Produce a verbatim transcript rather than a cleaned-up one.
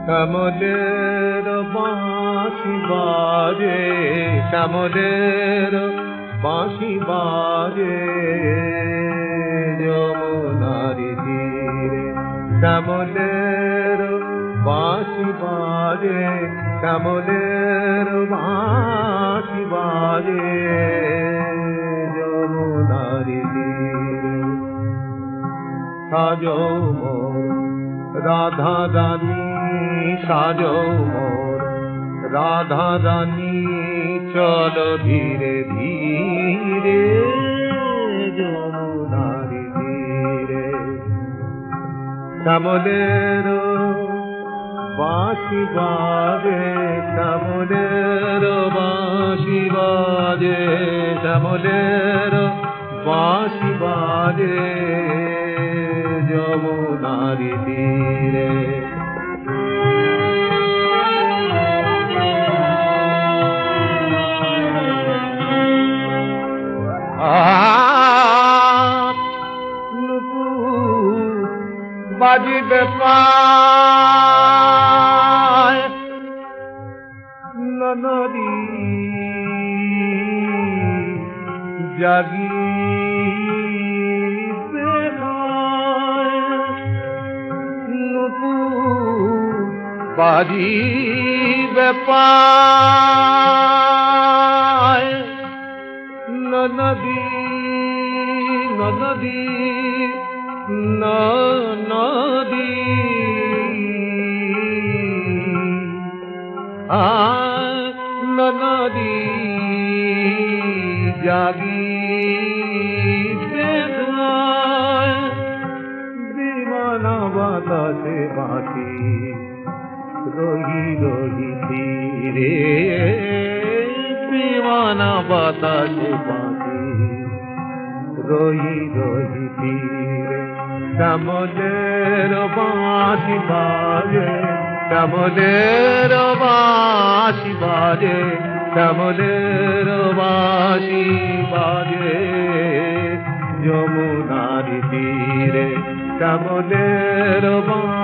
শ্যামলের বাঁশি বাজে, শ্যামলের বাঁশি বাজে যমুনার তীরে। শ্যামলের বাঁশি বাজে, শ্যামলের বাঁশি বাজে যমুনার তীরে। সাজো মোর রাধা রানী, সাজো মোর রাধা রানী, চলো ধীরে ধীরে যমুনার তীরে। শ্যামলের বাঁশি বাজে, শ্যামলের বাঁশি বাজে, শ্যামলের বাঁশি বাজে যমুনার তীরে। বাজিবে পায় নদী জাগিবে বাজিবে পায় নদী নদী নদী আ নদী জাগিবে দিবানা বাতাসে বাঁশি রহি রহি তীরে। দিবানা বাতাসে বাঁশি রহি রহি তীরে। শ্যামলের বাঁশি বাজে, শ্যামলের বাঁশি বাজে, শ্যামলের বাঁশি বাজে যমুনার তীরে। শ্যামলের